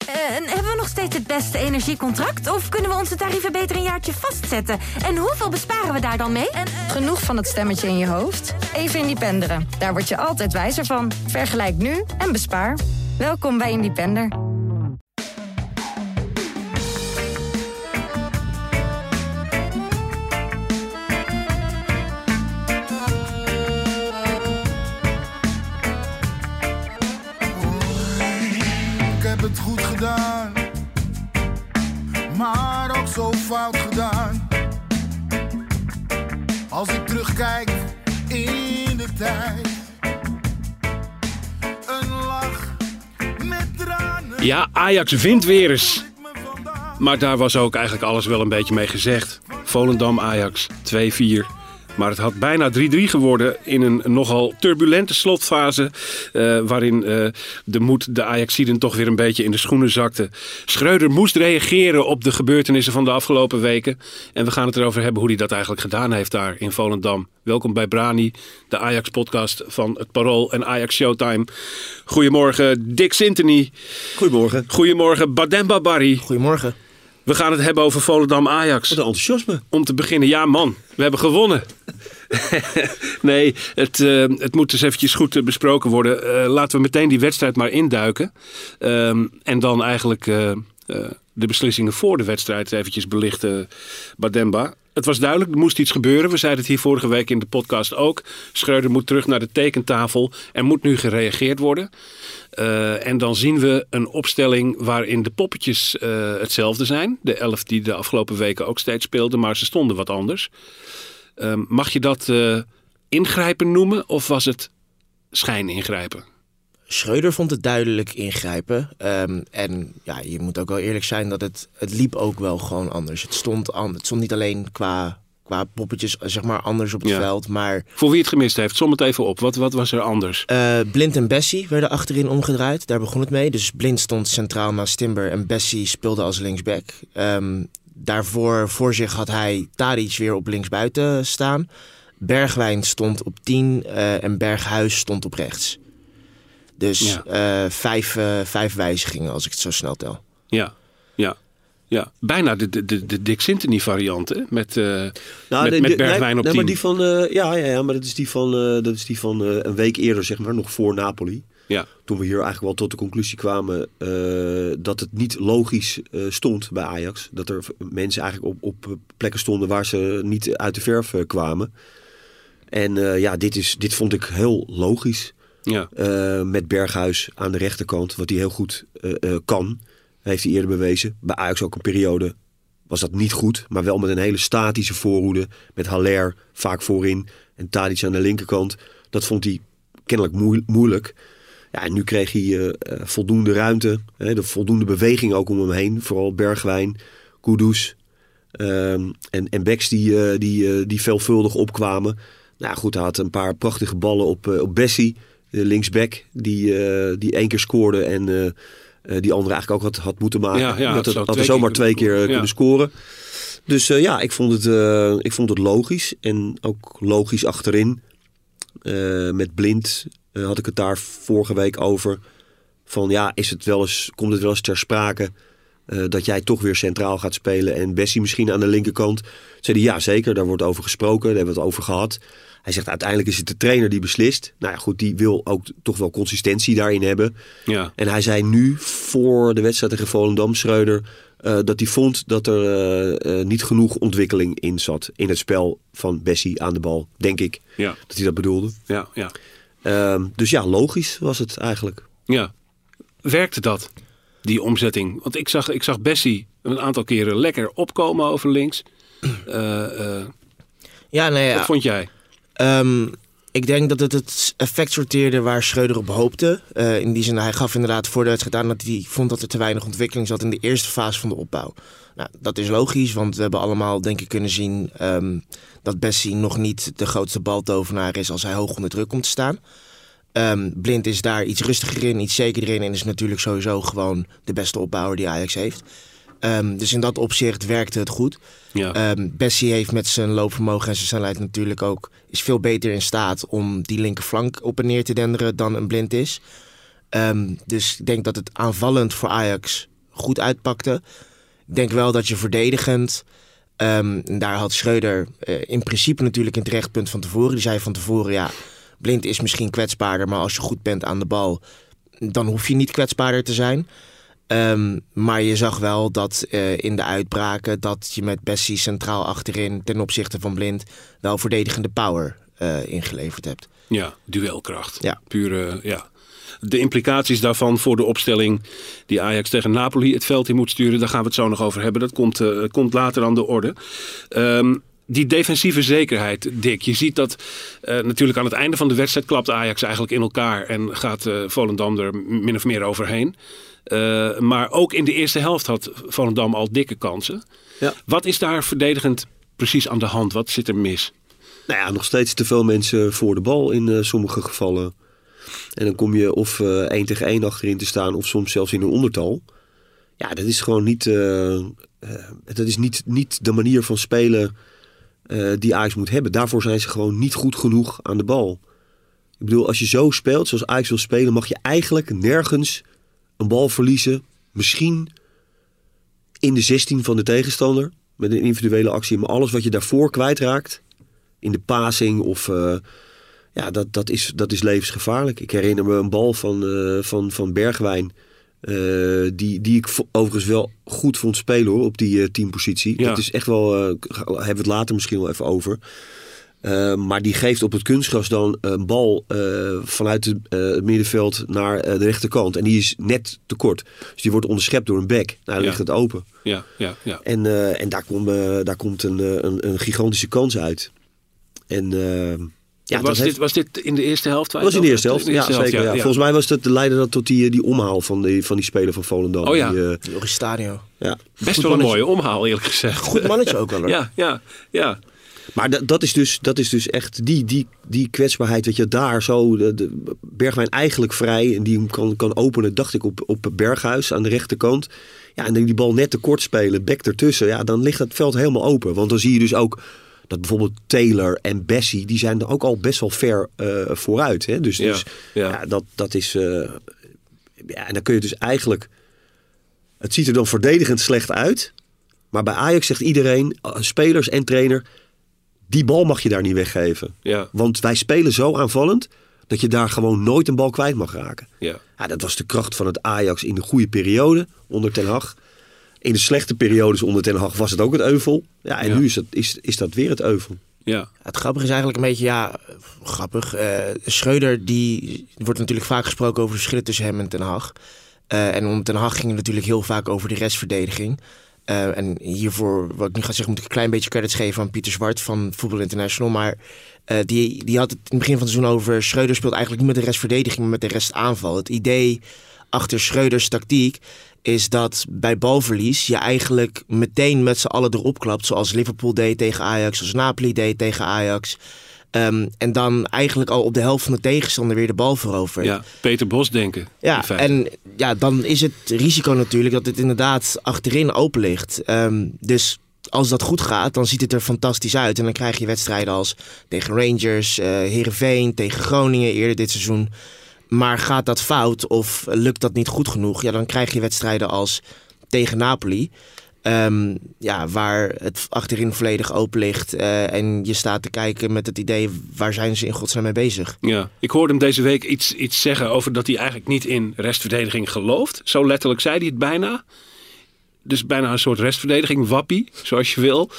En hebben we nog steeds het beste energiecontract? Of kunnen we onze tarieven beter een jaartje vastzetten? En hoeveel besparen we daar dan mee? Genoeg van het stemmetje in je hoofd? Even Independeren. Daar word je altijd wijzer van. Vergelijk nu en bespaar. Welkom bij Independer. Ik heb het goed gedaan, maar ook zo fout gedaan. Als ik terugkijk in de tijd, een lach met tranen. Ja, Ajax wint weer eens. Maar daar was ook eigenlijk alles wel een beetje mee gezegd. Volendam-Ajax 2-4. Maar het had bijna 3-3 geworden in een nogal turbulente slotfase. Waarin de moed de Ajaxiden toch weer een beetje in de schoenen zakte. Schreuder moest reageren op de gebeurtenissen van de afgelopen weken. En we gaan het erover hebben hoe hij dat eigenlijk gedaan heeft daar in Volendam. Welkom bij Brani, de Ajax-podcast van het Parool en Ajax Showtime. Goedemorgen Dick Sintony. Goedemorgen. Goedemorgen Bademba Barry. Goedemorgen. We gaan het hebben over Volendam-Ajax. Wat een enthousiasme. Om te beginnen, ja man, we hebben gewonnen. Nee, het moet dus eventjes goed besproken worden. Laten we meteen die wedstrijd maar induiken. En dan eigenlijk de beslissingen voor de wedstrijd eventjes belichten, Bademba. Het was duidelijk, er moest iets gebeuren. We zeiden het hier vorige week in de podcast ook. Schreuder moet terug naar de tekentafel. Er moet nu gereageerd worden. En dan zien we een opstelling waarin de poppetjes hetzelfde zijn. De 11 die de afgelopen weken ook steeds speelden, maar ze stonden wat anders. Mag je dat ingrijpen noemen of was het schijningrijpen? Schreuder vond het duidelijk ingrijpen. En ja, je moet ook wel eerlijk zijn dat het liep ook wel gewoon anders. Het stond niet alleen qua poppetjes zeg maar anders op het veld, maar... Voor wie het gemist heeft, som het even op. Wat was er anders? Blind en Bessie werden achterin omgedraaid. Daar begon het mee. Dus Blind stond centraal naast Timber en Bessie speelde als linksback. Daarvoor voor zich had hij Tadic weer op linksbuiten staan. Bergwijn stond op 10 en Berghuis stond op rechts. Dus vijf wijzigingen als ik het zo snel tel. Ja. Bijna de Dick Sintony variant, hè? Met Bergwijn op 10. Maar die van, maar dat is die van een week eerder, zeg maar, nog voor Napoli. Ja. Toen we hier eigenlijk wel tot de conclusie kwamen dat het niet logisch stond bij Ajax. Dat er mensen eigenlijk op plekken stonden waar ze niet uit de verf kwamen. En dit vond ik heel logisch. Ja. Met Berghuis aan de rechterkant, wat hij heel goed kan. Heeft hij eerder bewezen. Bij Ajax ook een periode was dat niet goed. Maar wel met een hele statische voorhoede. Met Haller vaak voorin. En Tadic aan de linkerkant. Dat vond hij kennelijk moeilijk. Ja, en nu kreeg hij voldoende ruimte. De voldoende beweging ook om hem heen. Vooral Bergwijn, Kudus. En backs die veelvuldig opkwamen. Nou goed, hij had een paar prachtige ballen op Bessie. De linksback. Die 1 keer scoorde en... die andere eigenlijk ook had moeten maken. Dat had er zomaar 2 keer kunnen scoren. Dus ik vond het logisch. En ook logisch achterin. Met Blind had ik het daar vorige week over. Van komt het wel eens ter sprake dat jij toch weer centraal gaat spelen. En Bessie misschien aan de linkerkant. Zei hij, ja zeker, daar wordt over gesproken. Daar hebben we het over gehad. Hij zegt uiteindelijk is het de trainer die beslist. Nou ja goed, die wil ook toch wel consistentie daarin hebben. Ja. En hij zei nu voor de wedstrijd tegen Volendam, Schreuder, dat hij vond dat er niet genoeg ontwikkeling in zat. In het spel van Bessie aan de bal, denk ik. Ja. Dat hij dat bedoelde. Ja. Dus ja, logisch was het eigenlijk. Ja. Werkte dat, die omzetting? Want ik zag Bessie een aantal keren lekker opkomen over links. Wat vond jij? Ik denk dat het effect sorteerde waar Schreuder op hoopte. In die zin, hij gaf inderdaad voor de wedstrijd aan dat hij vond dat er te weinig ontwikkeling zat in de eerste fase van de opbouw. Nou, dat is logisch, want we hebben allemaal denk ik kunnen zien dat Bessie nog niet de grootste baltovenaar is als hij hoog onder druk komt te staan. Blind is daar iets rustiger in, iets zekerder in en is natuurlijk sowieso gewoon de beste opbouwer die Ajax heeft. Dus in dat opzicht werkte het goed. Ja. Bessie heeft met zijn loopvermogen en zijn snelheid natuurlijk ook is veel beter in staat om die linkerflank op en neer te denderen dan een Blind is. Dus ik denk dat het aanvallend voor Ajax goed uitpakte. Ik denk wel dat je verdedigend... daar had Schreuder in principe natuurlijk een terecht punt van tevoren. Die zei van tevoren, Blind is misschien kwetsbaarder... maar als je goed bent aan de bal, dan hoef je niet kwetsbaarder te zijn. Maar je zag wel dat in de uitbraken... dat je met Bessie centraal achterin ten opzichte van Blind... wel verdedigende power ingeleverd hebt. Ja, duelkracht. Ja. Pure, De implicaties daarvan voor de opstelling die Ajax tegen Napoli het veld in moet sturen... daar gaan we het zo nog over hebben. Dat komt later aan de orde. Die defensieve zekerheid, Dick. Je ziet dat natuurlijk aan het einde van de wedstrijd... klapt Ajax eigenlijk in elkaar en gaat Volendam er min of meer overheen. Maar ook in de eerste helft had Volendam al dikke kansen. Ja. Wat is daar verdedigend precies aan de hand? Wat zit er mis? Nou ja, nog steeds te veel mensen voor de bal in sommige gevallen. En dan kom je of 1 tegen 1 achterin te staan... of soms zelfs in een ondertal. Ja, dat is gewoon niet... dat is niet de manier van spelen die Ajax moet hebben. Daarvoor zijn ze gewoon niet goed genoeg aan de bal. Ik bedoel, als je zo speelt zoals Ajax wil spelen... mag je eigenlijk nergens een bal verliezen. Misschien in de 16 van de tegenstander... met een individuele actie. Maar alles wat je daarvoor kwijtraakt... in de passing of... dat is levensgevaarlijk. Ik herinner me een bal van Bergwijn... die ik overigens wel goed vond spelen hoor, op die teampositie. Ja. Dat is echt wel... hebben we het later misschien wel even over. Maar die geeft op het kunstgras dan een bal vanuit het middenveld naar de rechterkant. En die is net te kort. Dus die wordt onderschept door een back. Nou, dan ligt het open. Ja. En daar komt een gigantische kans uit. En... was dit in de eerste helft? Dat was in de eerste helft, zeker. Ja. Volgens mij leidde dat tot die omhaal van die speler van Volendam. Oh ja. Joris Stadio. Ja. Best wel een mooie omhaal, eerlijk gezegd. Goed mannetje ook wel hoor. Ja. Maar dat is dus echt die kwetsbaarheid. Weet je, daar zo de Bergwijn eigenlijk vrij. En die hem kan openen, dacht ik, op Berghuis aan de rechterkant. Ja, en die bal net te kort spelen, bek ertussen. Ja, dan ligt het veld helemaal open. Want dan zie je dus ook... dat bijvoorbeeld Taylor en Bessie... die zijn er ook al best wel ver vooruit. Hè? Dus dat is... en dan kun je dus eigenlijk... het ziet er dan verdedigend slecht uit. Maar bij Ajax zegt iedereen... spelers en trainer... die bal mag je daar niet weggeven. Ja. Want wij spelen zo aanvallend... dat je daar gewoon nooit een bal kwijt mag raken. Ja. Ja, dat was de kracht van het Ajax in de goede periode... onder Ten Hag. In de slechte periodes onder Ten Hag was het ook het euvel. Ja, en nu is dat weer het euvel. Ja. Het grappige is eigenlijk een beetje, grappig. Schreuder, die wordt natuurlijk vaak gesproken over de verschillen tussen hem en Ten Hag. En onder Ten Hag ging het natuurlijk heel vaak over de restverdediging. En hiervoor, wat ik nu ga zeggen, moet ik een klein beetje credits geven aan Pieter Zwart van Voetbal International. Maar die had het in het begin van het seizoen over... Schreuder speelt eigenlijk niet met de restverdediging, maar met de restaanval. Het idee achter Schreuders tactiek is dat bij balverlies je eigenlijk meteen met z'n allen erop klapt. Zoals Liverpool deed tegen Ajax, zoals Napoli deed tegen Ajax. En dan eigenlijk al op de helft van de tegenstander weer de bal verovert. Ja, Peter Bos denken. Ja, en dan is het risico natuurlijk dat het inderdaad achterin open ligt. Dus als dat goed gaat, dan ziet het er fantastisch uit. En dan krijg je wedstrijden als tegen Rangers, Heerenveen, tegen Groningen eerder dit seizoen. Maar gaat dat fout of lukt dat niet goed genoeg? Ja, dan krijg je wedstrijden als tegen Napoli. Waar het achterin volledig open ligt. En je staat te kijken met het idee, waar zijn ze in godsnaam mee bezig? Ja, ik hoorde hem deze week iets zeggen over dat hij eigenlijk niet in restverdediging gelooft. Zo letterlijk zei hij het bijna. Dus bijna een soort restverdediging, wappie, zoals je wil.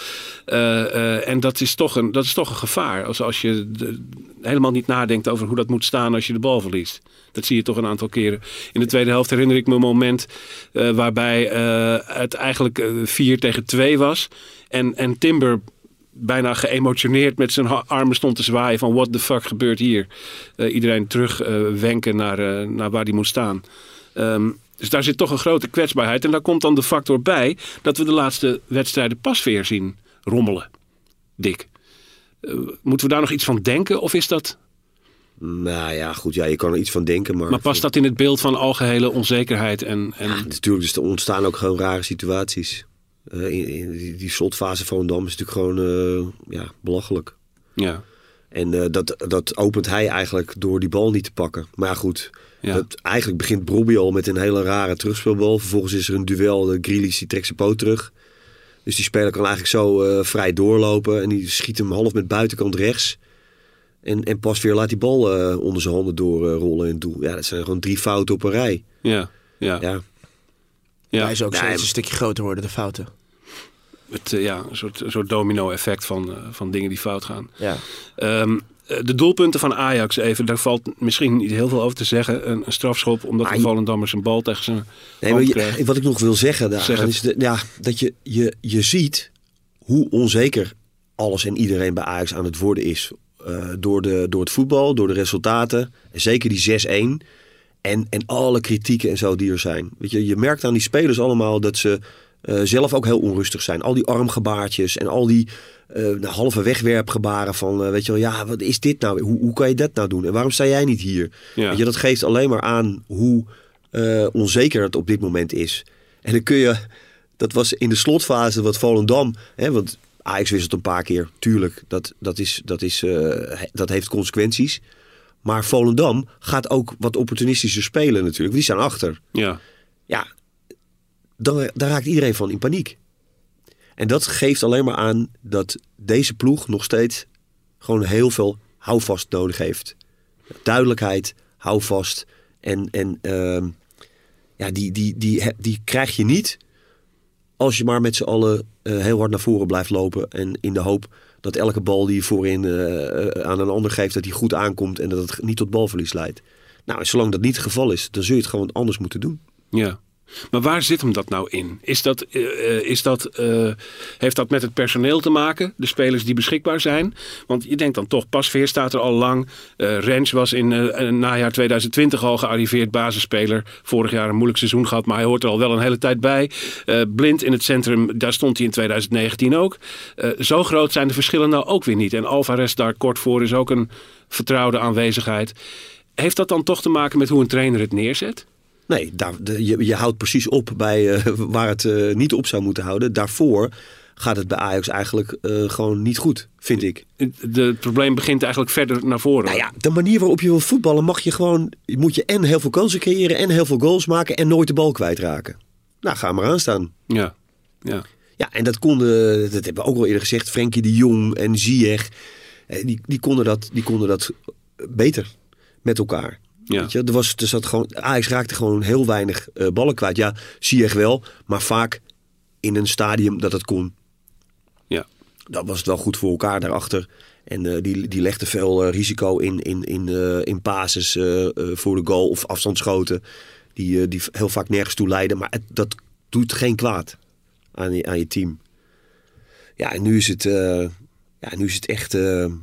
En dat is toch een gevaar. Als je helemaal niet nadenkt over hoe dat moet staan als je de bal verliest. Dat zie je toch een aantal keren. In de tweede helft herinner ik me een moment waarbij het eigenlijk 4-2 was. En Timber bijna geëmotioneerd met zijn armen stond te zwaaien van what the fuck gebeurt hier. Iedereen terug wenken naar waar hij moet staan. Dus daar zit toch een grote kwetsbaarheid. En daar komt dan de factor bij dat we de laatste wedstrijden pas weer zien rommelen. Dick. Moeten we daar nog iets van denken of is dat... Nou ja, goed. Ja, je kan er iets van denken. Maar past dat in het beeld van algehele onzekerheid? Ja, natuurlijk. Dus er ontstaan ook gewoon rare situaties. In die slotfase van Volendam is natuurlijk gewoon belachelijk. Ja. En dat opent hij eigenlijk door die bal niet te pakken. Maar ja, goed... Ja. Eigenlijk begint Brobbey al met een hele rare terugspeelbal. Vervolgens is er een duel. De Grealish die trekt zijn poot terug. Dus die speler kan eigenlijk zo vrij doorlopen. En die schiet hem half met buitenkant rechts. En pas weer laat die bal onder zijn handen doorrollen in het doel. Ja, dat zijn gewoon 3 fouten op een rij. Ja. Hij is ook steeds een stukje groter worden, de fouten. Een soort domino-effect van dingen die fout gaan. Ja. De doelpunten van Ajax even, daar valt misschien niet heel veel over te zeggen. Een strafschop, omdat de Volendammers een bal tegen zijn hand kreeg. Wat ik nog wil zeggen, is dat je ziet hoe onzeker alles en iedereen bij Ajax aan het worden is. Door het voetbal, door de resultaten. En zeker die 6-1. En alle kritieken en zo die er zijn. Weet je merkt aan die spelers allemaal dat ze zelf ook heel onrustig zijn. Al die armgebaartjes en al die halve wegwerpgebaren van... weet je wel, ja, wat is dit nou? Hoe kan je dat nou doen? En waarom sta jij niet hier? Ja. Weet je, dat geeft alleen maar aan hoe onzeker het op dit moment is. En dan kun je... Dat was in de slotfase wat Volendam... want Ajax wisselt een paar keer. Tuurlijk, dat heeft consequenties. Maar Volendam gaat ook wat opportunistischer spelen natuurlijk. Die staan achter. Ja. Ja, daar raakt iedereen van in paniek. En dat geeft alleen maar aan dat deze ploeg nog steeds gewoon heel veel houvast nodig heeft. Duidelijkheid, houvast. Die krijg je niet als je maar met z'n allen heel hard naar voren blijft lopen. En in de hoop dat elke bal die je voorin aan een ander geeft, dat die goed aankomt en dat het niet tot balverlies leidt. Nou, zolang dat niet het geval is, dan zul je het gewoon anders moeten doen. Ja. Maar waar zit hem dat nou in? Heeft dat met het personeel te maken? De spelers die beschikbaar zijn? Want je denkt dan toch, Pasveer staat er al lang. Rens was in najaar 2020 al gearriveerd basisspeler. Vorig jaar een moeilijk seizoen gehad, maar hij hoort er al wel een hele tijd bij. Blind in het centrum, daar stond hij in 2019 ook. Zo groot zijn de verschillen nou ook weer niet. En Alvarez daar kort voor is ook een vertrouwde aanwezigheid. Heeft dat dan toch te maken met hoe een trainer het neerzet? Nee, je houdt precies op bij waar het niet op zou moeten houden. Daarvoor gaat het bij Ajax eigenlijk gewoon niet goed, vind ik. Het probleem begint eigenlijk verder naar voren. Nou ja, de manier waarop je wil voetballen moet je en heel veel kansen creëren en heel veel goals maken en nooit de bal kwijtraken. Nou, ga maar aan staan. Ja. Ja, en dat hebben we ook al eerder gezegd. Frenkie de Jong en Ziyech, die konden dat beter met elkaar. Ja. Weet je, Ajax raakte gewoon heel weinig ballen kwijt. Ja, Ziyech wel, maar vaak in een stadium dat het kon. Ja. Dan was het wel goed voor elkaar daarachter. En die legde veel risico in passes voor de goal of afstandsschoten. Die heel vaak nergens toe leiden. Maar dat doet geen kwaad aan je team. Ja, en nu is het echt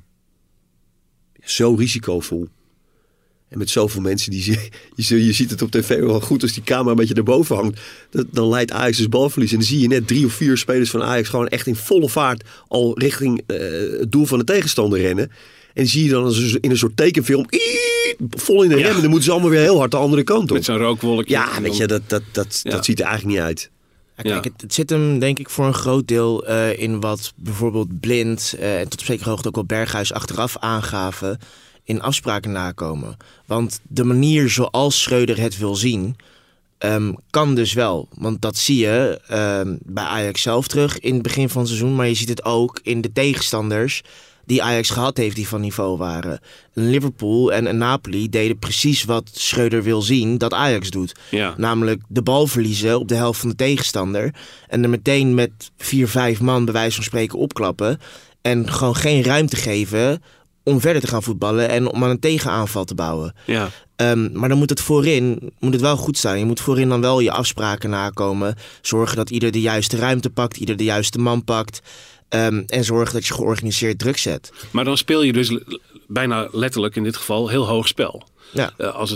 zo risicovol. En met zoveel mensen, je ziet het op tv wel goed als die camera een beetje erboven hangt. Dan leidt Ajax dus balverlies. En dan zie je net 3 of 4 spelers van Ajax gewoon echt in volle vaart al richting het doel van de tegenstander rennen. En die zie je dan in een soort tekenfilm vol in de rem. En dan moeten ze allemaal weer heel hard de andere kant op. Met zo'n rookwolkje. Ja, weet je, dat ziet er eigenlijk niet uit. Ja, kijk, het zit hem denk ik voor een groot deel in wat bijvoorbeeld Blind en tot op zekere hoogte ook wel Berghuis achteraf aangaven. In afspraken nakomen. Want de manier zoals Schreuder het wil zien, kan dus wel. Want dat zie je bij Ajax zelf terug in het begin van het seizoen. Maar je ziet het ook in de tegenstanders die Ajax gehad heeft die van niveau waren. Liverpool en Napoli deden precies wat Schreuder wil zien dat Ajax doet. Ja. Namelijk de bal verliezen op de helft van de tegenstander. En er meteen met 4-5 man bij wijze van spreken opklappen. En gewoon geen ruimte geven om verder te gaan voetballen en om aan een tegenaanval te bouwen. Ja. Maar dan moet het wel goed staan. Je moet voorin dan wel je afspraken nakomen. Zorgen dat ieder de juiste ruimte pakt, ieder de juiste man pakt. En zorgen dat je georganiseerd druk zet. Maar dan speel je dus bijna letterlijk in dit geval heel hoog spel. Ja.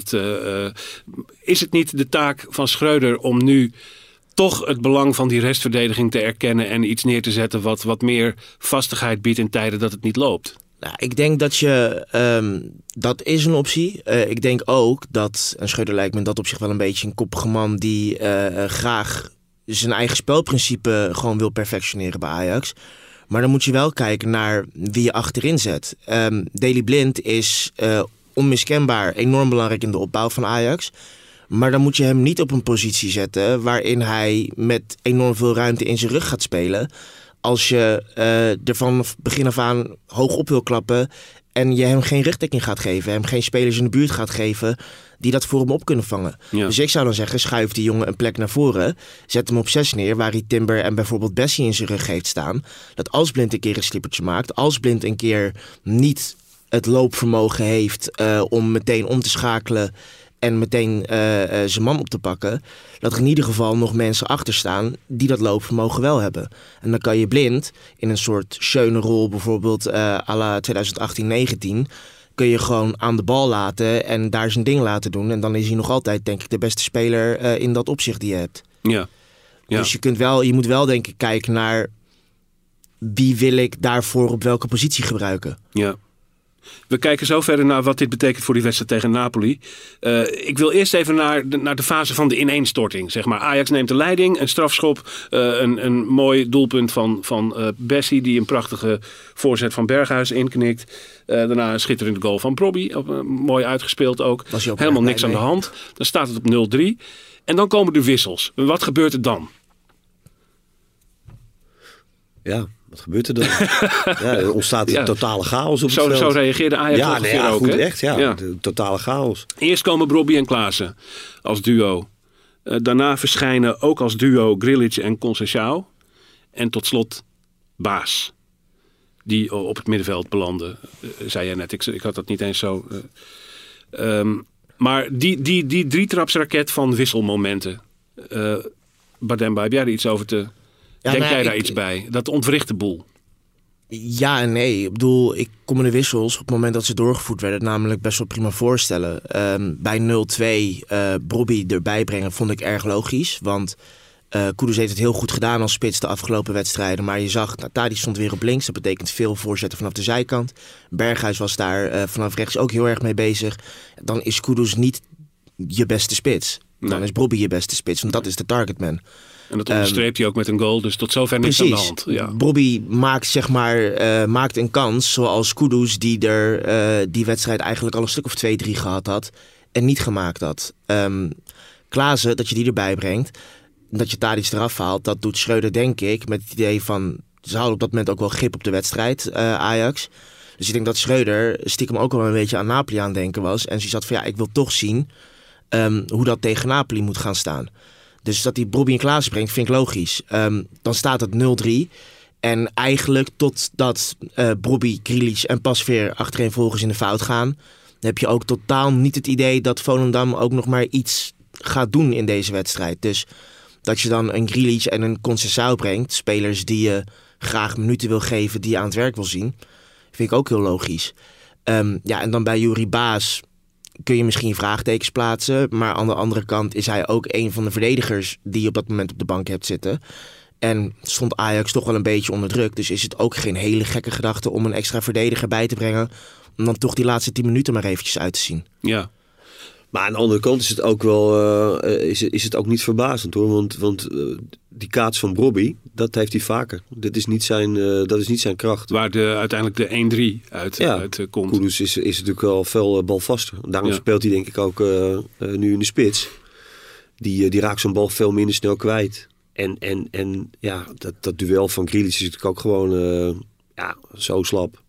Is het niet de taak van Schreuder om nu toch het belang van die restverdediging te erkennen en iets neer te zetten wat meer vastigheid biedt in tijden dat het niet loopt? Nou, ik denk dat dat is een optie. Ik denk ook dat, en Schreuder lijkt me in dat opzicht wel een beetje een koppige man die graag zijn eigen spelprincipe gewoon wil perfectioneren bij Ajax. Maar dan moet je wel kijken naar wie je achterin zet. Daley Blind is onmiskenbaar enorm belangrijk in de opbouw van Ajax. Maar dan moet je hem niet op een positie zetten waarin hij met enorm veel ruimte in zijn rug gaat spelen. Als je er van begin af aan hoog op wil klappen en je hem geen rugdekking gaat geven, hem geen spelers in de buurt gaat geven die dat voor hem op kunnen vangen. Ja. Dus ik zou dan zeggen, schuif die jongen een plek naar voren, zet hem op 6 neer, waar hij Timber en bijvoorbeeld Bessie in zijn rug heeft staan. Dat als Blind een keer een slippertje maakt, als Blind een keer niet het loopvermogen heeft om meteen om te schakelen en meteen zijn man op te pakken, dat er in ieder geval nog mensen achter staan die dat loopvermogen wel hebben. En dan kan je Blind in een soort schöne rol, bijvoorbeeld à la 2018-19, kun je gewoon aan de bal laten en daar zijn ding laten doen. En dan is hij nog altijd, denk ik, de beste speler in dat opzicht die je hebt. Ja. Dus je moet wel, denk ik, kijken naar wie wil ik daarvoor op welke positie gebruiken. Ja. We kijken zo verder naar wat dit betekent voor die wedstrijd tegen Napoli. Ik wil eerst even naar de fase van de ineenstorting. Zeg maar. Ajax neemt de leiding, een strafschop, een mooi doelpunt van Bessie die een prachtige voorzet van Berghuis inknikt. Daarna een schitterende goal van Brobby, mooi uitgespeeld ook. Helemaal niks aan de hand. Dan staat het op 0-3. En dan komen de wissels. Wat gebeurt er dan? Ja, wat gebeurt er dan? Er ontstaat totale chaos op het veld. Zo reageerde Ajax ongeveer ook. Goed, hè? echt. Ja. De totale chaos. Eerst komen Brobby en Klaassen als duo. Daarna verschijnen ook als duo Grilic en Conceição. En tot slot Baas. Die op het middenveld belanden, zei jij net. Ik had dat niet eens zo. Maar die drietrapsraket van wisselmomenten. Bademba, heb jij er iets over te... Denk jij daar iets bij? Dat ontwricht de boel. Ja en nee. Ik bedoel, ik kon me de wissels op het moment dat ze doorgevoerd werden namelijk best wel prima voorstellen. Bij 0-2 Brobby erbij brengen vond ik erg logisch. Want Kudus heeft het heel goed gedaan als spits de afgelopen wedstrijden. Maar je zag, Tadic stond weer op links. Dat betekent veel voorzetten vanaf de zijkant. Berghuis was daar vanaf rechts ook heel erg mee bezig. Dan is Kudus niet je beste spits. Dan is Brobby je beste spits, want dat is de targetman. En dat onderstreept hij ook met een goal, dus tot zover niks aan de hand. Ja. Brobby maakt, maakt een kans, zoals Kudus die die wedstrijd eigenlijk al een stuk of 2-3 gehad had en niet gemaakt had. Klaassen, dat je die erbij brengt, dat je Tadic eraf haalt, dat doet Schreuder denk ik met het idee van, ze hadden op dat moment ook wel grip op de wedstrijd, Ajax. Dus ik denk dat Schreuder stiekem ook wel een beetje aan Napoli aan denken was. En ze zat van ik wil toch zien hoe dat tegen Napoli moet gaan staan. Dus dat hij Brobby en Klaassen brengt, vind ik logisch. Dan staat het 0-3. En eigenlijk totdat Brobby, Grilic en Pasveer achtereenvolgens in de fout gaan, heb je ook totaal niet het idee dat Volendam ook nog maar iets gaat doen in deze wedstrijd. Dus dat je dan een Grilic en een Conceição brengt, spelers die je graag minuten wil geven, die je aan het werk wil zien, vind ik ook heel logisch. En dan bij Juri Baas kun je misschien vraagtekens plaatsen. Maar aan de andere kant is hij ook een van de verdedigers die je op dat moment op de bank hebt zitten. En stond Ajax toch wel een beetje onder druk. Dus is het ook geen hele gekke gedachte om een extra verdediger bij te brengen. Om dan toch die laatste 10 minuten maar eventjes uit te zien. Ja. Maar aan de andere kant is het ook wel is het ook niet verbazend hoor. Want die kaats van Brobby, dat heeft hij vaker. Dat is niet zijn kracht. Waar uiteindelijk de 1-3 uit komt. Kudus is natuurlijk wel veel balvaster. Daarom speelt hij denk ik ook nu in de spits. Die raakt zo'n bal veel minder snel kwijt. En dat duel van Grilic is natuurlijk ook gewoon zo slap.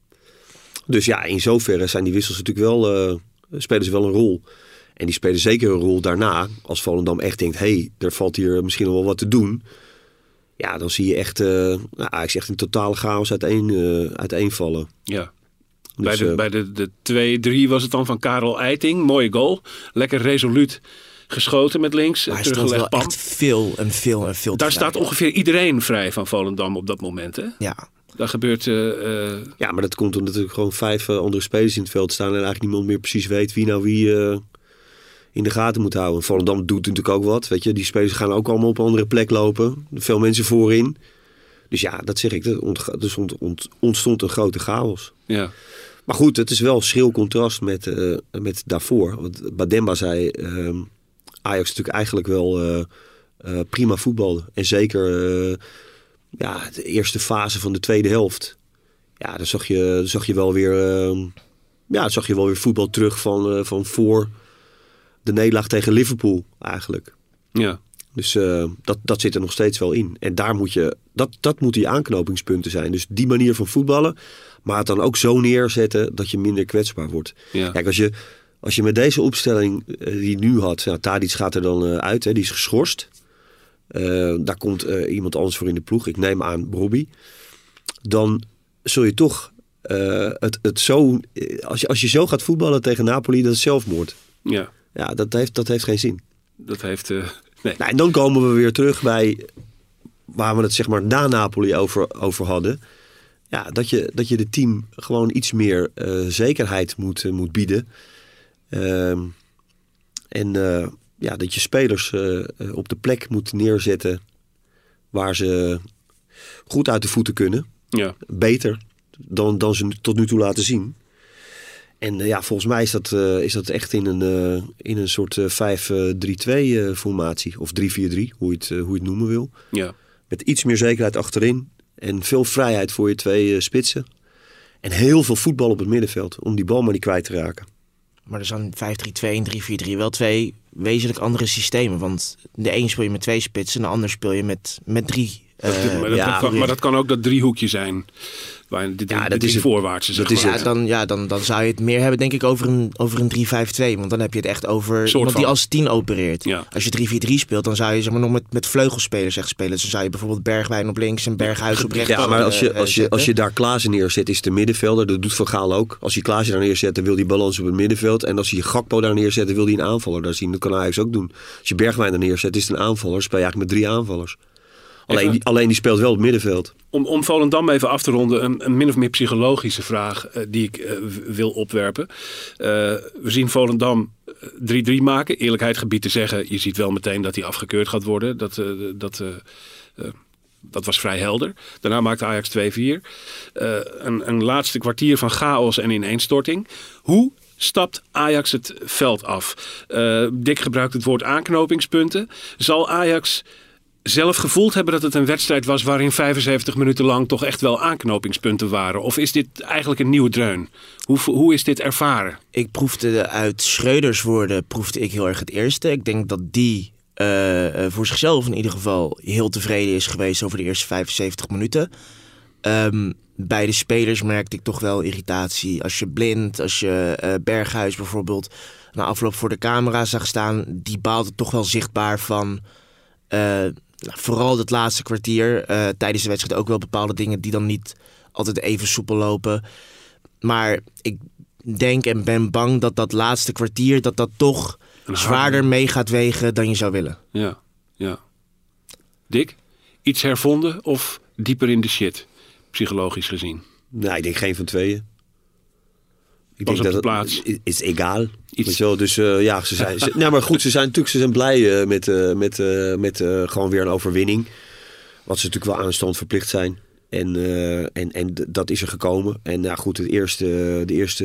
Dus in zoverre zijn die wissels natuurlijk wel... spelen ze wel een rol. En die spelen zeker een rol daarna. Als Volendam echt denkt, er valt hier misschien nog wel wat te doen. Ja, dan zie je echt, echt een totale chaos uiteenvallen. Ja. Dus, bij de 2-3 was het dan van Karel Eiting. Mooie goal. Lekker resoluut geschoten met links. Maar hij stond wel echt veel Daar staat ongeveer iedereen vrij van Volendam op dat moment, hè? Ja. Dat gebeurt... Ja, maar dat komt omdat er gewoon 5 andere spelers in het veld staan en eigenlijk niemand meer precies weet wie in de gaten moet houden. Volendam doet natuurlijk ook wat. Weet je, die spelers gaan ook allemaal op een andere plek lopen. Veel mensen voorin. Dus dat zeg ik. Er ontstond een grote chaos. Ja. Maar goed, het is wel een schril contrast met daarvoor. Want Bademba zei... Ajax natuurlijk eigenlijk wel prima voetbalde. En zeker... de eerste fase van de tweede helft. Ja, dan zag je wel weer dat zag je wel weer voetbal terug van voor de nederlaag tegen Liverpool eigenlijk. Ja. Dus dat zit er nog steeds wel in. En daar dat moeten je aanknopingspunten zijn. Dus die manier van voetballen, maar het dan ook zo neerzetten dat je minder kwetsbaar wordt. Ja. Kijk, als je met deze opstelling die je nu had, Tadic gaat er dan uit, hè, die is geschorst. Daar komt iemand anders voor in de ploeg. Ik neem aan Brobbey. Dan zul je toch het zo... Als je zo gaat voetballen tegen Napoli, dat is zelfmoord. Ja. Ja, dat heeft geen zin. Dat heeft... nee. Nou, en dan komen we weer terug bij waar we het zeg maar na Napoli over hadden. Ja, dat je de team gewoon iets meer zekerheid moet bieden. Dat je spelers op de plek moet neerzetten waar ze goed uit de voeten kunnen. Ja. Beter dan ze tot nu toe laten zien. En volgens mij is dat echt in een soort 5-3-2 formatie. Of 3-4-3, hoe je het noemen wil. Ja. Met iets meer zekerheid achterin. En veel vrijheid voor je 2 spitsen. En heel veel voetbal op het middenveld. Om die bal maar niet kwijt te raken. Maar er zijn 5-3-2 en 3-4-3 wel 2 wezenlijk andere systemen. Want de een speel je met 2 spitsen. En de ander speel je met 3. Maar dat kan ook dat driehoekje zijn. Waar de drie voorwaartse. Dan zou je het meer hebben, denk ik, over een 3-5-2. Want dan heb je het echt over iemand die als 10 opereert. Ja. Als je 3-4-3 speelt, dan zou je zeg maar nog met vleugelspelers echt spelen. Dus dan zou je bijvoorbeeld Bergwijn op links en Berghuis op rechts. Ja, maar als je daar Klaassen neerzet, is het de middenvelder. Dat doet Van Gaal ook. Als je Klaassen daar neerzet, dan wil hij balans op het middenveld. En als je Gakpo daar neerzet, dan wil hij een aanvaller daar zien. Dat kan Ajax ook doen. Als je Bergwijn daar neerzet, is het een aanvaller. Speel je eigenlijk met 3 aanvallers. Alleen die speelt wel op het middenveld. Om Volendam even af te ronden, een min of meer psychologische vraag die ik wil opwerpen. We zien Volendam 3-3 maken. Eerlijkheid gebied te zeggen, je ziet wel meteen dat hij afgekeurd gaat worden. Dat was vrij helder. Daarna maakte Ajax 2-4. Een laatste kwartier van chaos en ineenstorting. Hoe stapt Ajax het veld af? Dick gebruikt het woord aanknopingspunten. Zal Ajax zelf gevoeld hebben dat het een wedstrijd was waarin 75 minuten lang toch echt wel aanknopingspunten waren? Of is dit eigenlijk een nieuwe dreun? Hoe is dit ervaren? Ik proefde uit Schreuders woorden heel erg het eerste. Ik denk dat die voor zichzelf in ieder geval heel tevreden is geweest over de eerste 75 minuten. Bij de spelers merkte ik toch wel irritatie. Als je Blind, als je Berghuis bijvoorbeeld na afloop voor de camera zag staan, die baalde toch wel zichtbaar van vooral het laatste kwartier. Tijdens de wedstrijd ook wel bepaalde dingen die dan niet altijd even soepel lopen. Maar ik denk en ben bang dat laatste kwartier dat toch zwaarder mee gaat wegen dan je zou willen. Ja. Dick, iets hervonden of dieper in de shit, psychologisch gezien? Nee, ik denk geen van tweeën. Ik denk op dat de plaats. Het is egal. Dus maar goed, ze zijn blij met gewoon weer een overwinning. Wat ze natuurlijk wel aanstand verplicht zijn. En dat is er gekomen. En goed, het eerste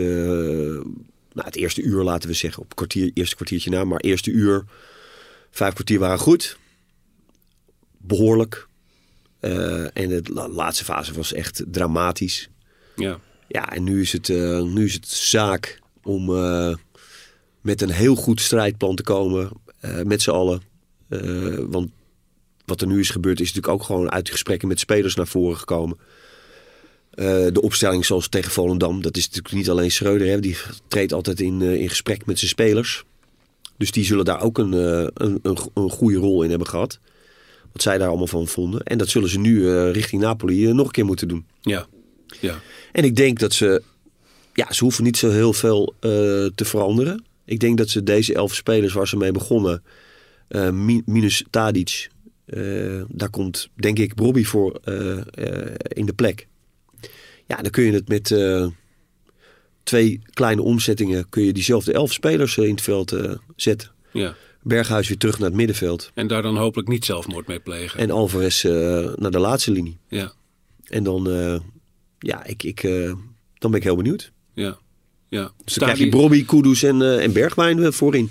uur laten we zeggen. Op eerste kwartiertje na. Maar eerste uur, 5 kwartier waren goed. Behoorlijk. En de laatste fase was echt dramatisch. Ja. Ja, en nu is het zaak om met een heel goed strijdplan te komen. Met z'n allen. Want wat er nu is gebeurd is natuurlijk ook gewoon uit de gesprekken met spelers naar voren gekomen. De opstelling zoals tegen Volendam. Dat is natuurlijk niet alleen Schreuder. Hè, die treedt altijd in gesprek met zijn spelers. Dus die zullen daar ook een goede rol in hebben gehad. Wat zij daar allemaal van vonden. En dat zullen ze nu richting Napoli nog een keer moeten doen. Ja. En ik denk dat ze hoeven niet zo heel veel te veranderen. Ik denk dat ze deze 11 spelers waar ze mee begonnen, minus Tadic, daar komt denk ik Brobbey voor in de plek. Ja, dan kun je het met 2 kleine omzettingen, kun je diezelfde 11 spelers in het veld zetten. Ja. Berghuis weer terug naar het middenveld. En daar dan hopelijk niet zelfmoord mee plegen. En Alvarez naar de laatste linie. Ja. En dan, dan ben ik heel benieuwd. Ja. Dus dan krijg je Brobbey, Kudus en Bergwijn voorin.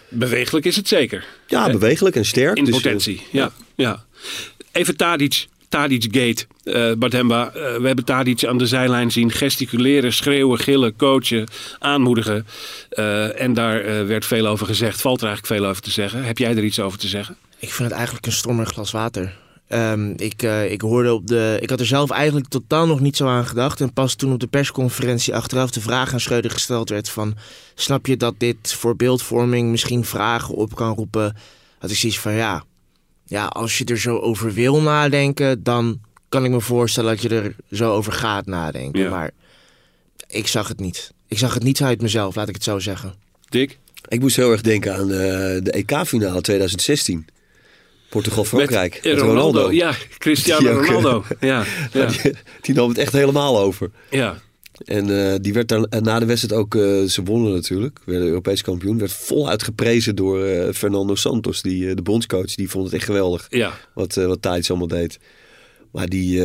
Bewegelijk is het zeker. Ja, bewegelijk en sterk. In potentie, ja. Even Tadic. Tadic-gate. Bademba, we hebben Tadic aan de zijlijn zien gesticuleren, schreeuwen, gillen, coachen, aanmoedigen. En daar werd veel over gezegd. Valt er eigenlijk veel over te zeggen? Heb jij er iets over te zeggen? Ik vind het eigenlijk een stormig glas water. Ik hoorde ik had er zelf eigenlijk totaal nog niet zo aan gedacht. En pas toen op de persconferentie achteraf de vraag aan Schreuder gesteld werd van... snap je dat dit voor beeldvorming misschien vragen op kan roepen? Had ik zoiets van ja, als je er zo over wil nadenken... dan kan ik me voorstellen dat je er zo over gaat nadenken. Ja. Maar ik zag het niet. Ik zag het niet uit mezelf, laat ik het zo zeggen. Dick? Ik moest heel erg denken aan de EK-finale 2016. Portugal-Frankrijk. Met Ronaldo. Ja, Cristiano Ronaldo. Die nam het echt helemaal over. Ja. En die werd daar na de wedstrijd ook... ze wonnen natuurlijk. Werden Europees kampioen. Werd voluit geprezen door Fernando Santos. De bondscoach. Die vond het echt geweldig. Ja. Wat Tadic allemaal deed. Maar die...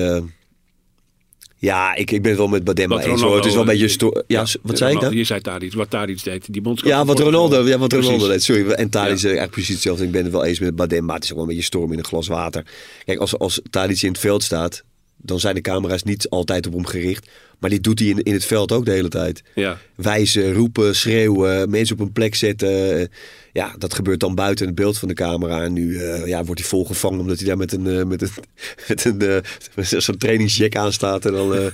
ik ben het wel met Bademba eens. Het is wel een beetje... wat zei ik dan? Je zei Tadic. Wat Tadic deed. Die bondscoach. Ja, wat Ronaldo deed. Sorry. En Tadic eigenlijk precies hetzelfde. Ik ben het wel eens met Bademba. Het is ook wel een beetje storm in een glas water. Kijk, als Tadic in het veld staat... dan zijn de camera's niet altijd op hem gericht. Maar dit doet hij in het veld ook de hele tijd. Ja. Wijzen, roepen, schreeuwen, mensen op een plek zetten. Dat gebeurt dan buiten het beeld van de camera. En nu wordt hij volgevangen omdat hij daar met zo'n trainingsjack aan staat. En dan...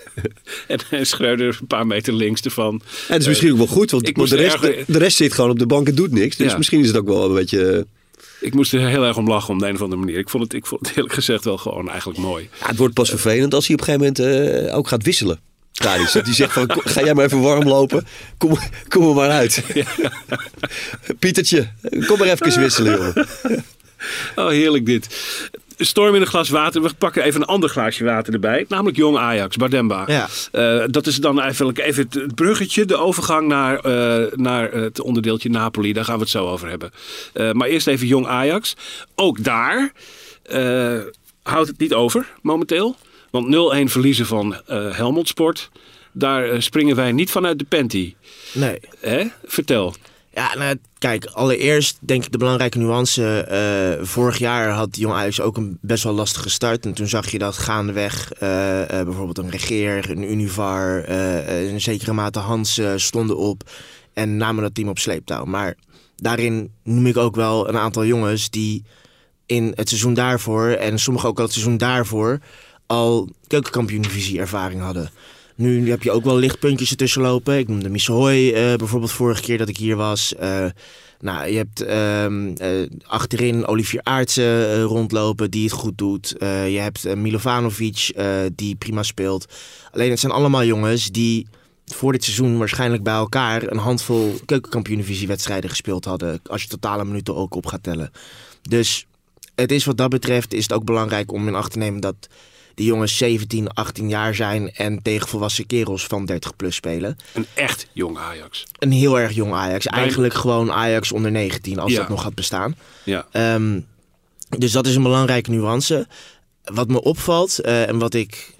en Schreuder een paar meter links ervan. En dat is misschien ook wel goed, want de rest zit gewoon op de bank en doet niks. Dus misschien is het ook wel een beetje... Ik moest er heel erg om lachen op de een of andere manier. Ik vond het eerlijk gezegd wel gewoon eigenlijk mooi. Ja, het wordt pas vervelend als hij op een gegeven moment ook gaat wisselen. Tadic. Dat hij zegt van, ga jij maar even warm lopen. Kom er maar uit. Ja. Pietertje, kom maar even wisselen, jongen. Oh, heerlijk dit. Storm in een glas water. We pakken even een ander glaasje water erbij. Namelijk Jong Ajax, Bademba. Ja. Dat is dan eigenlijk even het bruggetje. De overgang naar het onderdeeltje Napoli. Daar gaan we het zo over hebben. Maar eerst even Jong Ajax. Ook daar houdt het niet over momenteel. Want 0-1 verliezen van Helmond Sport. Daar springen wij niet vanuit de panty. Nee. Vertel. Ja, kijk, allereerst denk ik de belangrijke nuance. Vorig jaar had Jong Ajax ook een best wel lastige start. En toen zag je dat gaandeweg bijvoorbeeld een Regeer, een Univar, een zekere mate Hans stonden op. En namen dat team op sleeptouw. Maar daarin noem ik ook wel een aantal jongens die in het seizoen daarvoor... en sommigen ook al het seizoen daarvoor al keukenkampioen-divisie ervaring hadden. Nu heb je ook wel lichtpuntjes ertussen lopen. Ik noemde Missehoy bijvoorbeeld vorige keer dat ik hier was. Je hebt achterin Olivier Aartsen rondlopen die het goed doet. Je hebt Milovanovic die prima speelt. Alleen het zijn allemaal jongens die voor dit seizoen waarschijnlijk bij elkaar een handvol keukenkampioen-divisiewedstrijden gespeeld hadden. Als je totale minuten ook op gaat tellen. Dus het is wat dat betreft is het ook belangrijk om in acht te nemen dat die jongens 17, 18 jaar zijn en tegen volwassen kerels van 30 plus spelen. Een echt jong Ajax. Een heel erg jong Ajax. Eigenlijk gewoon Ajax onder 19, als dat nog had bestaan. Ja. Dus dat is een belangrijke nuance. Wat me opvalt en wat ik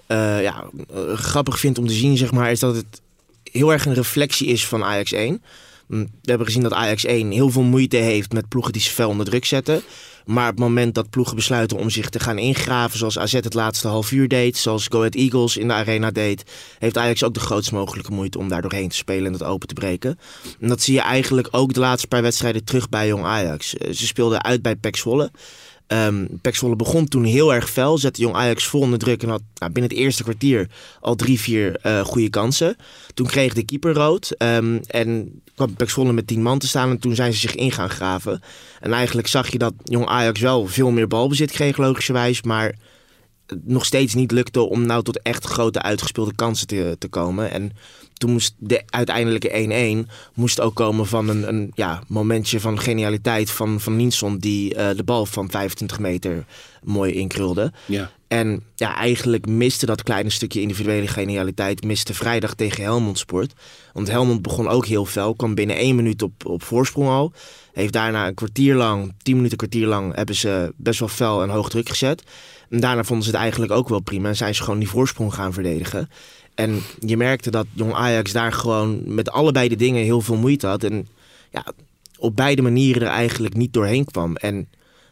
grappig vind om te zien, zeg maar, is dat het heel erg een reflectie is van Ajax 1. We hebben gezien dat Ajax 1 heel veel moeite heeft met ploegen die ze fel onder druk zetten. Maar op het moment dat ploegen besluiten om zich te gaan ingraven, zoals AZ het laatste half uur deed, zoals Go Ahead Eagles in de arena deed, heeft Ajax ook de grootst mogelijke moeite om daar doorheen te spelen en dat open te breken. En dat zie je eigenlijk ook de laatste paar wedstrijden terug bij Jong Ajax. Ze speelden uit bij PEC Zwolle. PEC Zwolle begon toen heel erg fel, zette Jong Ajax vol onder druk en had binnen het eerste kwartier al 3-4 goede kansen. Toen kreeg de keeper rood en kwam PEC Zwolle met 10 man te staan en toen zijn ze zich in gaan graven. En eigenlijk zag je dat Jong Ajax wel veel meer balbezit kreeg logischerwijs, maar nog steeds niet lukte om nou tot echt grote uitgespeelde kansen te komen. En toen moest de uiteindelijke 1-1 moest ook komen van een momentje van genialiteit van Nielsen die de bal van 25 meter mooi inkrulde. Ja. En eigenlijk miste dat kleine stukje individuele genialiteit miste vrijdag tegen Helmond Sport. Want Helmond begon ook heel fel, kwam binnen 1 minuut op voorsprong al. Heeft daarna een 10 minuten lang hebben ze best wel fel en hoog druk gezet. En daarna vonden ze het eigenlijk ook wel prima en zijn ze gewoon die voorsprong gaan verdedigen. En je merkte dat Jong Ajax daar gewoon met allebei de dingen heel veel moeite had. En op beide manieren er eigenlijk niet doorheen kwam. En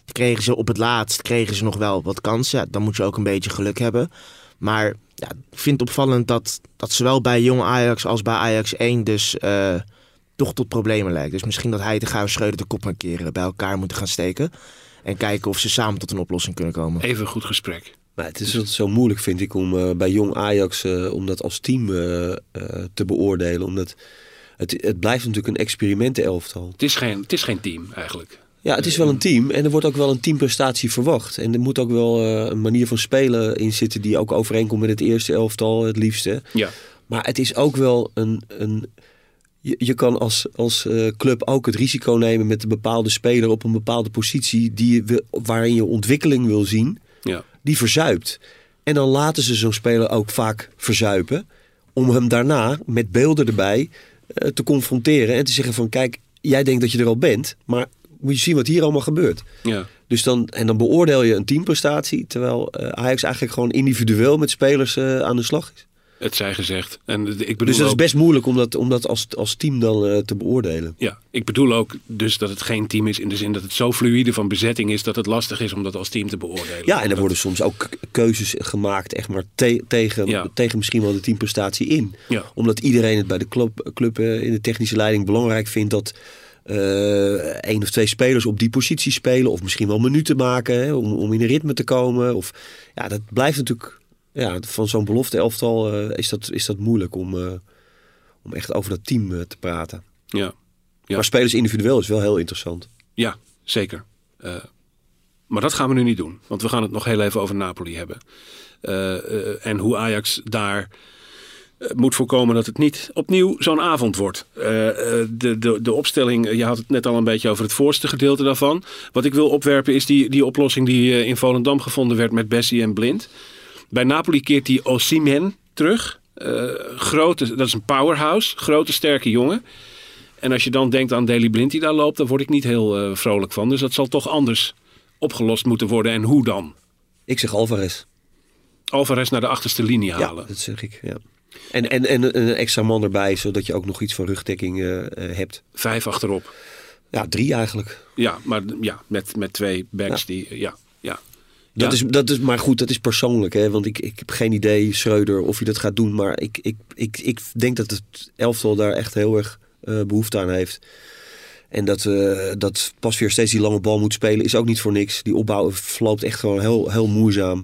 kregen ze op het laatst nog wel wat kansen. Ja, dan moet je ook een beetje geluk hebben. Maar ja, ik vind het opvallend dat zowel bij jong Ajax als bij Ajax 1 dus toch tot problemen lijkt. Dus misschien dat Heitinga en Schreuder de kop een keer bij elkaar moeten gaan steken. En kijken of ze samen tot een oplossing kunnen komen. Even een goed gesprek. Maar het is zo moeilijk, vind ik, om bij jong Ajax om dat als team te beoordelen. Omdat het blijft natuurlijk een experimentenelftal. Het is geen team eigenlijk. Ja, het is wel een team en er wordt ook wel een teamprestatie verwacht. En er moet ook wel een manier van spelen in zitten die ook overeenkomt met het eerste elftal, het liefste. Ja. Maar het is ook wel je kan als club ook het risico nemen met een bepaalde speler op een bepaalde positie waarin je ontwikkeling wil zien. Ja. Die verzuipt. En dan laten ze zo'n speler ook vaak verzuipen om hem daarna met beelden erbij te confronteren en te zeggen van kijk, jij denkt dat je er al bent, maar moet je zien wat hier allemaal gebeurt. Ja. Dus dan beoordeel je een teamprestatie, terwijl Ajax eigenlijk gewoon individueel met spelers aan de slag is. Het zij gezegd. En ik bedoel dus dat is best moeilijk om dat als team dan te beoordelen. Ja, ik bedoel ook dus dat het geen team is in de zin dat het zo fluïde van bezetting is dat het lastig is om dat als team te beoordelen. Ja, en er worden soms ook keuzes gemaakt echt maar tegen misschien wel de teamprestatie in. Ja. Omdat iedereen het bij de club in de technische leiding belangrijk vindt dat 1 of 2 spelers op die positie spelen of misschien wel minuten maken, hè, om in een ritme te komen. Of ja, dat blijft natuurlijk. Ja, van zo'n belofte elftal is dat moeilijk om echt over dat team te praten. Ja. Maar spelers individueel is wel heel interessant. Ja, zeker. Maar dat gaan we nu niet doen. Want we gaan het nog heel even over Napoli hebben. En hoe Ajax daar moet voorkomen dat het niet opnieuw zo'n avond wordt. De opstelling, je had het net al een beetje over het voorste gedeelte daarvan. Wat ik wil opwerpen is die oplossing die in Volendam gevonden werd met Bessie en Blind. Bij Napoli keert die Osimhen terug. Dat is een powerhouse. Grote, sterke jongen. En als je dan denkt aan Daley Blind die daar loopt, dan word ik niet heel vrolijk van. Dus dat zal toch anders opgelost moeten worden. En hoe dan? Ik zeg Alvarez. Alvarez naar de achterste linie halen. Ja, dat zeg ik. Ja. En een extra man erbij, zodat je ook nog iets van rugdekking hebt. 5 achterop. Ja, 3 eigenlijk. Ja, maar ja, met 2 backs die... Ja. Dat is, maar goed, dat is persoonlijk. Hè? Want ik heb geen idee, Schreuder, of hij dat gaat doen. Maar ik denk dat het elftal daar echt heel erg behoefte aan heeft. En dat Pasveer steeds die lange bal moet spelen is ook niet voor niks. Die opbouw verloopt echt gewoon heel, heel moeizaam.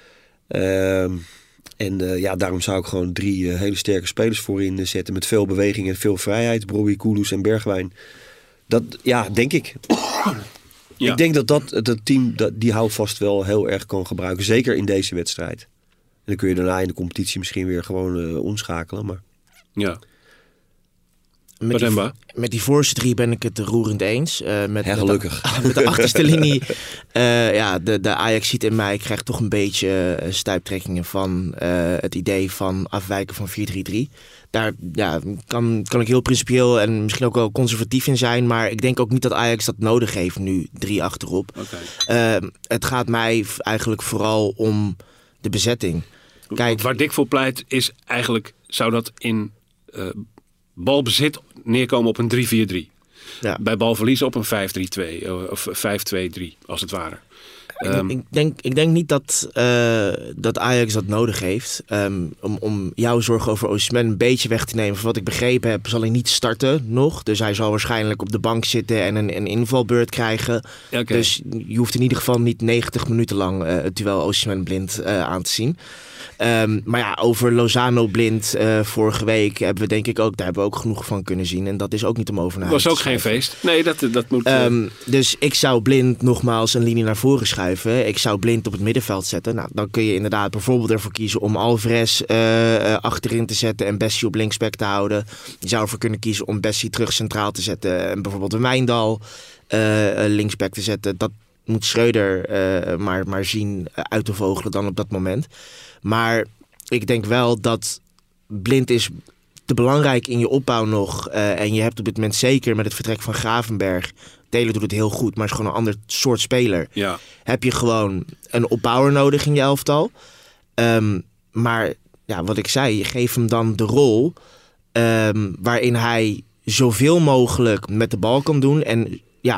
Daarom zou ik gewoon 3 hele sterke spelers voorin zetten. Met veel beweging en veel vrijheid. Brobbey, Kudus en Bergwijn. Dat, ja, denk ik. Ja. Ik denk dat team die houvast wel heel erg kan gebruiken. Zeker in deze wedstrijd. En dan kun je daarna in de competitie misschien weer gewoon omschakelen. Maar... Ja. Met die voorste 3 ben ik het roerend eens. Gelukkig. Met de achterste linie. De Ajax ziet in mij krijgt toch een beetje stuiptrekkingen van het idee van afwijken van 4-3-3. Daar kan ik heel principieel en misschien ook wel conservatief in zijn. Maar ik denk ook niet dat Ajax dat nodig heeft nu 3 achterop. Okay. Het gaat mij eigenlijk vooral om de bezetting. Kijk, waar Dick voor pleit is eigenlijk, zou dat in balbezit neerkomen op een 3-4-3. Ja. Bij balverlies op een 5-3-2 of 5-2-3 als het ware. Ik denk niet dat Ajax dat nodig heeft. Om jouw zorg over Osimhen een beetje weg te nemen. Van wat ik begrepen heb, zal hij niet starten nog. Dus hij zal waarschijnlijk op de bank zitten en een invalbeurt krijgen. Okay. Dus je hoeft in ieder geval niet 90 minuten lang het duel Osimhen-Blind aan te zien. Maar ja, over Lozano Blind vorige week hebben we denk ik ook, daar hebben we ook genoeg van kunnen zien. En dat is ook niet om over naar huis te was ook geen feest. Nee, dat moet... Dus ik zou Blind nogmaals een linie naar voren schuiven. Ik zou Blind op het middenveld zetten. Nou, dan kun je inderdaad bijvoorbeeld ervoor kiezen om Alvarez achterin te zetten en Bessie op linksback te houden. Je zou ervoor kunnen kiezen om Bessie terug centraal te zetten en bijvoorbeeld een Wijndal linksback te zetten. Dat moet Schreuder maar zien uit te vogelen dan op dat moment. Maar ik denk wel dat Blind is te belangrijk in je opbouw nog. En je hebt op dit moment zeker met het vertrek van Gravenberg. Taylor doet het heel goed, maar is gewoon een ander soort speler. Ja. Heb je gewoon een opbouwer nodig in je elftal. Maar ja, wat ik zei, geef hem dan de rol waarin hij zoveel mogelijk met de bal kan doen. En ja,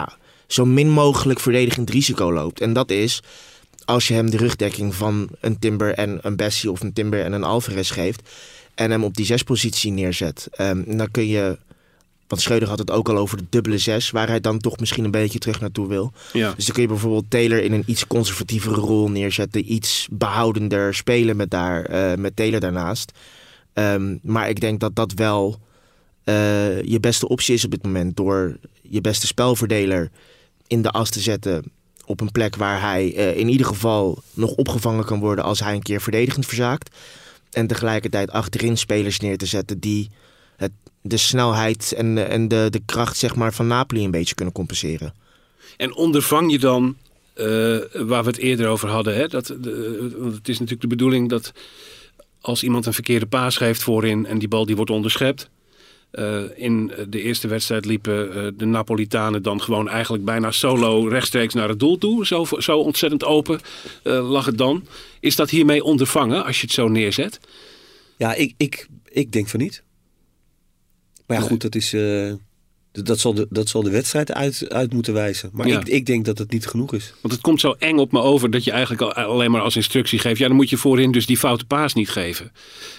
zo min mogelijk verdedigend risico loopt. En dat is, als je hem de rugdekking van een Timber en een Bessie of een Timber en een Alvarez geeft en hem op die 6-positie neerzet, dan kun je, want Schreuder had het ook al over de dubbele 6, waar hij dan toch misschien een beetje terug naartoe wil. Ja. Dus dan kun je bijvoorbeeld Taylor in een iets conservatievere rol neerzetten, iets behoudender spelen met Taylor daarnaast. Maar ik denk dat dat wel je beste optie is op dit moment, door je beste spelverdeler in de as te zetten op een plek waar hij in ieder geval nog opgevangen kan worden als hij een keer verdedigend verzaakt. En tegelijkertijd achterin spelers neer te zetten die de snelheid en de kracht, zeg maar, van Napoli een beetje kunnen compenseren. En ondervang je dan, waar we het eerder over hadden, hè? Want het is natuurlijk de bedoeling dat als iemand een verkeerde paas geeft voorin en die bal die wordt onderschept. In de eerste wedstrijd liepen de Napolitanen dan gewoon eigenlijk bijna solo rechtstreeks naar het doel toe. Zo ontzettend open lag het dan. Is dat hiermee ondervangen als je het zo neerzet? Ja, ik denk van niet. Maar ja, goed, dat is, dat zal de wedstrijd uit moeten wijzen. Maar ja, ik denk dat het niet genoeg is. Want het komt zo eng op me over dat je eigenlijk alleen maar als instructie geeft. Ja, dan moet je voorin dus die foute paas niet geven.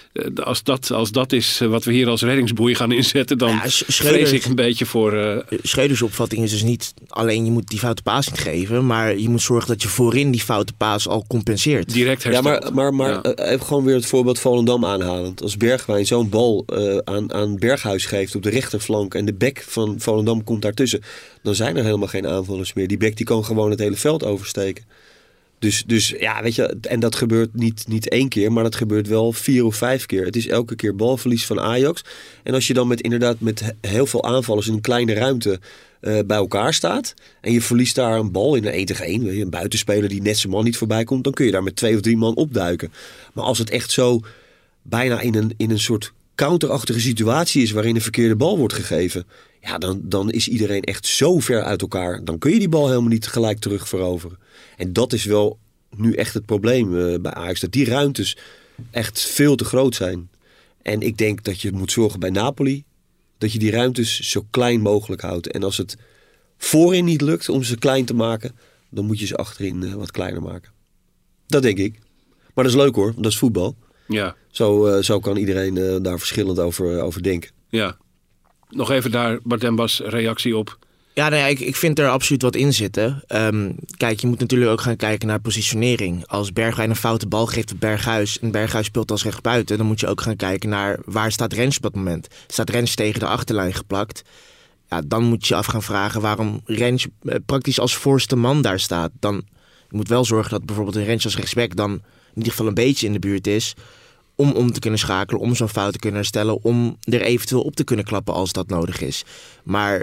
Als dat is wat we hier als reddingsboei gaan inzetten, dan vrees ik een beetje voor... Schreuders opvatting is dus niet alleen je moet die foute paas niet geven, maar je moet zorgen dat je voorin die foute paas al compenseert. Direct herstelt. Ja, maar even gewoon weer het voorbeeld Volendam aanhalend. Als Bergwijn zo'n bal aan Berghuis geeft op de rechterflank en de bek van Volendam komt daartussen, dan zijn er helemaal geen aanvallers meer. Die bek die kan gewoon het hele veld oversteken. Dus ja, weet je, en dat gebeurt niet 1 keer, maar dat gebeurt wel 4 of 5 keer. Het is elke keer balverlies van Ajax. En als je dan met heel veel aanvallers in een kleine ruimte bij elkaar staat en je verliest daar een bal in een 1-tegen-1, een buitenspeler die net zijn man niet voorbij komt, dan kun je daar met 2 of 3 man opduiken. Maar als het echt zo bijna in een soort counterachtige situatie is waarin een verkeerde bal wordt gegeven, ja, dan is iedereen echt zo ver uit elkaar. Dan kun je die bal helemaal niet gelijk terug veroveren. En dat is wel nu echt het probleem bij Ajax. Dat die ruimtes echt veel te groot zijn. En ik denk dat je moet zorgen bij Napoli dat je die ruimtes zo klein mogelijk houdt. En als het voorin niet lukt om ze klein te maken, dan moet je ze achterin wat kleiner maken. Dat denk ik. Maar dat is leuk hoor, want dat is voetbal. Ja. Zo kan iedereen daar verschillend over denken. Ja. Nog even daar Bart en Bas reactie op. Ja, nou ja, ik vind er absoluut wat in zitten. Kijk, je moet natuurlijk ook gaan kijken naar positionering. Als Bergwijn een foute bal geeft op Berghuis en Berghuis speelt als rechtsbuiten, dan moet je ook gaan kijken naar waar staat Rens op dat moment. Staat Rens tegen de achterlijn geplakt? Ja, dan moet je af gaan vragen waarom Rens praktisch als voorste man daar staat. Dan je moet wel zorgen dat bijvoorbeeld een Rens als rechtsback dan in ieder geval een beetje in de buurt is om te kunnen schakelen, om zo'n fout te kunnen herstellen, om er eventueel op te kunnen klappen als dat nodig is. Maar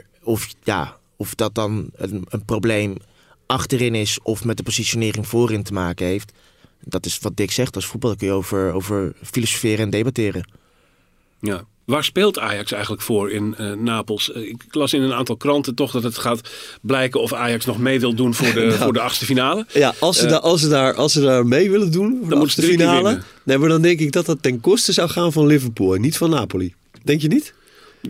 of dat dan een probleem achterin is of met de positionering voorin te maken heeft, dat is wat Dick zegt. Als voetbal kun je over filosoferen en debatteren. Ja. Waar speelt Ajax eigenlijk voor in Napels? Ik las in een aantal kranten toch dat het gaat blijken of Ajax nog mee wil doen voor de achtste finale. Ja, als ze daar mee willen doen voor de achtste finale, maar dan denk ik dat dat ten koste zou gaan van Liverpool en niet van Napoli. Denk je niet?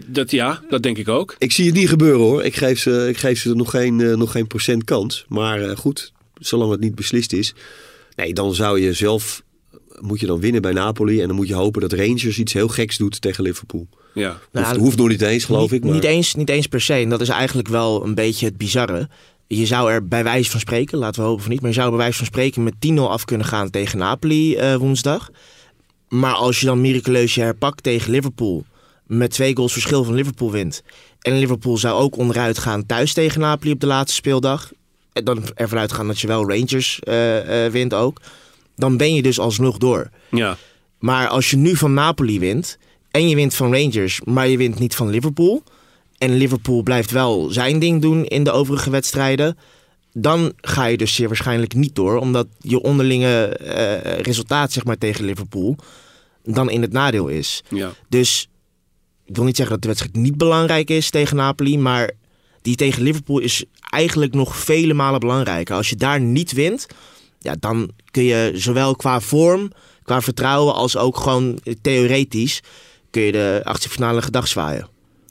Dat denk ik ook. Ik zie het niet gebeuren hoor. Ik geef ze nog geen procent kans. Maar goed, zolang het niet beslist is. Nee, dan moet je dan winnen bij Napoli. En dan moet je hopen dat Rangers iets heel geks doet tegen Liverpool. Ja. Hoeft nog niet eens, geloof ik. Maar Niet eens per se. En dat is eigenlijk wel een beetje het bizarre. Je zou er bij wijze van spreken, laten we hopen van niet, maar je zou bij wijze van spreken met 10-0 af kunnen gaan tegen Napoli woensdag. Maar als je dan miraculeus je herpakt tegen Liverpool, met 2 goals verschil van Liverpool wint, en Liverpool zou ook onderuit gaan thuis tegen Napoli op de laatste speeldag, en dan ervan uitgaan dat je wel Rangers wint ook, dan ben je dus alsnog door. Ja. Maar als je nu van Napoli wint en je wint van Rangers, maar je wint niet van Liverpool, en Liverpool blijft wel zijn ding doen in de overige wedstrijden, dan ga je dus zeer waarschijnlijk niet door, omdat je onderlinge resultaat, zeg maar, tegen Liverpool dan in het nadeel is. Ja. Dus ik wil niet zeggen dat de wedstrijd niet belangrijk is tegen Napoli, maar die tegen Liverpool is eigenlijk nog vele malen belangrijker. Als je daar niet wint, ja, dan kun je zowel qua vorm, qua vertrouwen, als ook gewoon theoretisch kun je de achtste finale gedag zwaaien. Ja.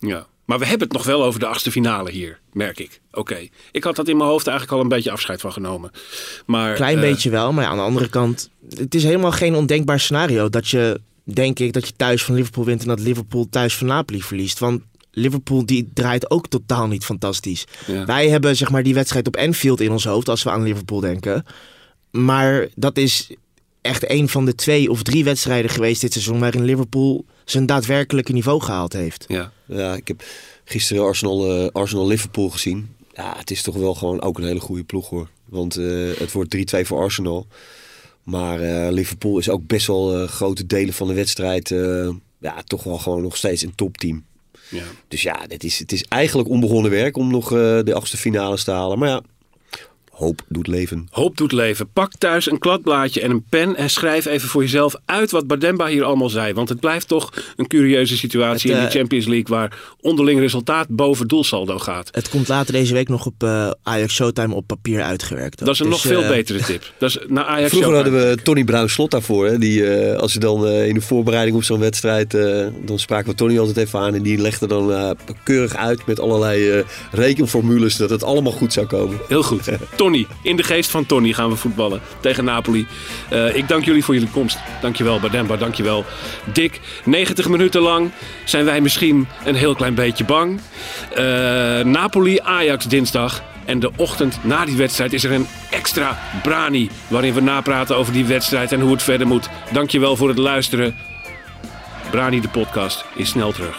Maar we hebben het nog wel over de 8e finale hier, merk ik. Oké. Ik had dat in mijn hoofd eigenlijk al een beetje afscheid van genomen. Maar, Klein beetje wel, maar aan de andere kant... Het is helemaal geen ondenkbaar scenario dat je, denk ik, dat je thuis van Liverpool wint en dat Liverpool thuis van Napoli verliest. Want Liverpool die draait ook totaal niet fantastisch. Ja. Wij hebben zeg maar die wedstrijd op Anfield in ons hoofd als we aan Liverpool denken. Maar dat is echt een van de 2 of 3 wedstrijden geweest dit seizoen waarin Liverpool zijn daadwerkelijke niveau gehaald heeft. Ja, ik heb gisteren Arsenal-Liverpool gezien. Ja, het is toch wel gewoon ook een hele goede ploeg hoor. Want het wordt 3-2 voor Arsenal. Maar Liverpool is ook best wel grote delen van de wedstrijd toch wel gewoon nog steeds een topteam. ja. Dus ja, het is eigenlijk onbegonnen werk om nog de 8e finales te halen. Maar ja, hoop doet leven. Hoop doet leven. Pak thuis een kladblaadje en een pen en schrijf even voor jezelf uit wat Bademba hier allemaal zei. Want het blijft toch een curieuze situatie in de Champions League waar onderling resultaat boven doelsaldo gaat. Het komt later deze week nog op Ajax Showtime op papier uitgewerkt. Dat is een nog veel betere tip. Dat is naar Ajax Vroeger Showtime. hadden we Tony Bruin-Slot daarvoor. Hè? Die, als je dan in de voorbereiding op zo'n wedstrijd... dan spraken we Tony altijd even aan. En die legde dan keurig uit met allerlei rekenformules... dat het allemaal goed zou komen. Heel goed. Tony, in de geest van Tony gaan we voetballen tegen Napoli. Ik dank jullie voor jullie komst. Dankjewel Bademba, dankjewel Dick. 90 minuten lang zijn wij misschien een heel klein beetje bang. Napoli-Ajax dinsdag. En de ochtend na die wedstrijd is er een extra Brani... waarin we napraten over die wedstrijd en hoe het verder moet. Dankjewel voor het luisteren. Brani de podcast is snel terug.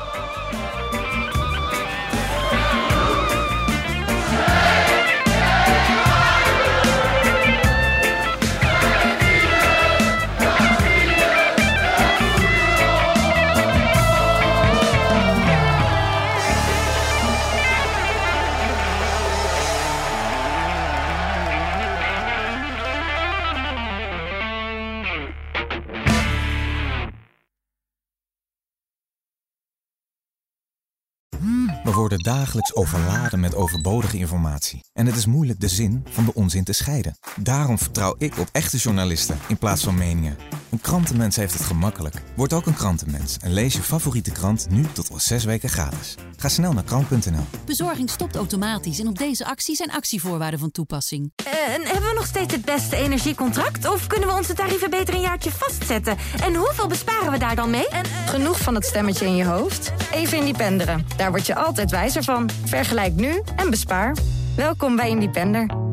We worden dagelijks overladen met overbodige informatie. En het is moeilijk de zin van de onzin te scheiden. Daarom vertrouw ik op echte journalisten in plaats van meningen. Een krantenmens heeft het gemakkelijk. Word ook een krantenmens en lees je favoriete krant nu tot al 6 weken gratis. Ga snel naar krant.nl. Bezorging stopt automatisch en op deze actie zijn actievoorwaarden van toepassing. En hebben we nog steeds het beste energiecontract? Of kunnen we onze tarieven beter een jaartje vastzetten? En hoeveel besparen we daar dan mee? Genoeg van het stemmetje in je hoofd? Even Independeren. Daar word je altijd wijzer van. Vergelijk nu en bespaar. Welkom bij Independer.